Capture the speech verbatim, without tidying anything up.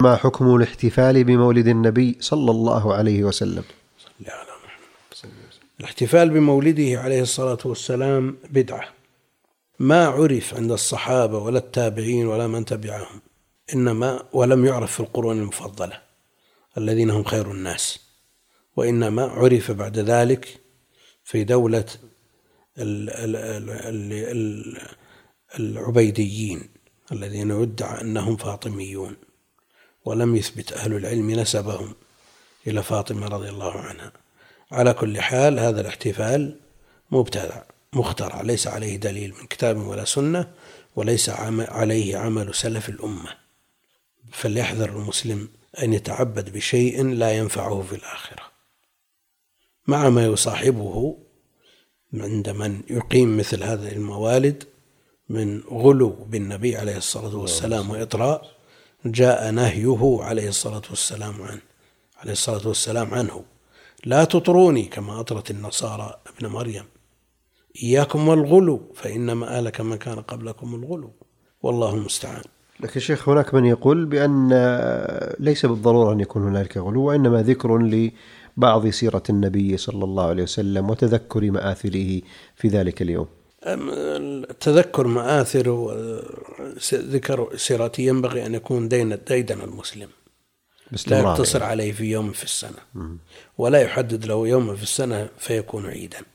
ما حكم الاحتفال بمولد النبي صلى الله عليه وسلم؟ الاحتفال بمولده عليه الصلاة والسلام بدعة، ما عرف عند الصحابة ولا التابعين ولا من تبعهم، إنما ولم يعرف في القرون المفضلة الذين هم خير الناس، وإنما عرف بعد ذلك في دولة العبيديين الذين يدعى أنهم فاطميون، ولم يثبت أهل العلم نسبهم إلى فاطمة رضي الله عنها. على كل حال هذا الاحتفال مبتدع مخترع، ليس عليه دليل من كتاب ولا سنة، وليس عليه عمل سلف الأمة. فليحذر المسلم أن يتعبد بشيء لا ينفعه في الآخرة، مع ما يصاحبه عند من يقيم مثل هذه الموالد من غلو بالنبي عليه الصلاة والسلام وإطراء جاء نهيه عليه الصلاة والسلام عنه عليه الصلاة والسلام عنه لا تطروني كما أطرت النصارى ابن مريم، إياكم والغلو فإنما أهلك من كان قبلكم الغلو، والله المستعان. لكن شيخ هناك من يقول بأن ليس بالضرورة أن يكون هنالك غلو، وإنما ذكر لبعض سيرة النبي صلى الله عليه وسلم وتذكر مآثره في ذلك اليوم. تذكر مآثر وذكر سيرته ينبغي أن يكون ديدن المسلم، لا يقتصر عليه في يوم في السنة، ولا يحدد له يوم في السنة فيكون عيدا.